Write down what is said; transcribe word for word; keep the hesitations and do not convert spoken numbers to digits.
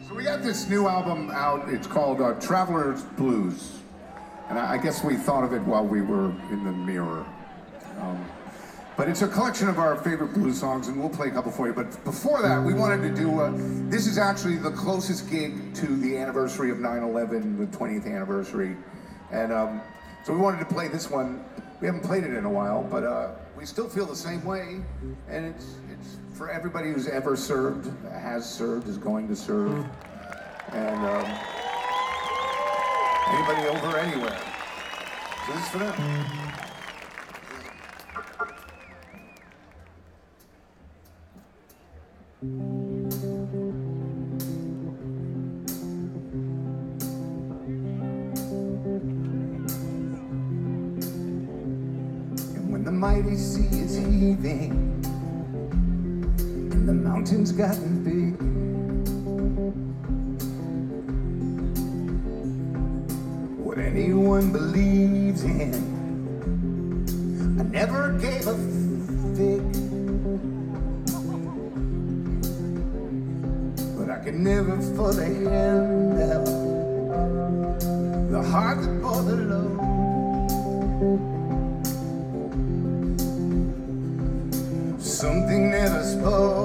So we got this new album out. It's called uh, Traveler's Blues. And I, I guess we thought of it while we were in the mirror. Um, but it's a collection of our favorite blues songs, and we'll play a couple for you. But before that, we wanted to do, uh, this is actually the closest gig to the anniversary of nine eleven, the twentieth anniversary. And um, so we wanted to play this one. We haven't played it in a while, but uh, we still feel the same way. And it's, it's for everybody who's ever served, has served, is going to serve. And um, anybody over anywhere. So this is for them. And when the mighty sea is heaving and the mountains gotten big, what anyone believes in, I never gave a fig. But I can never fully handle the heart that bore the load. Something never spoke.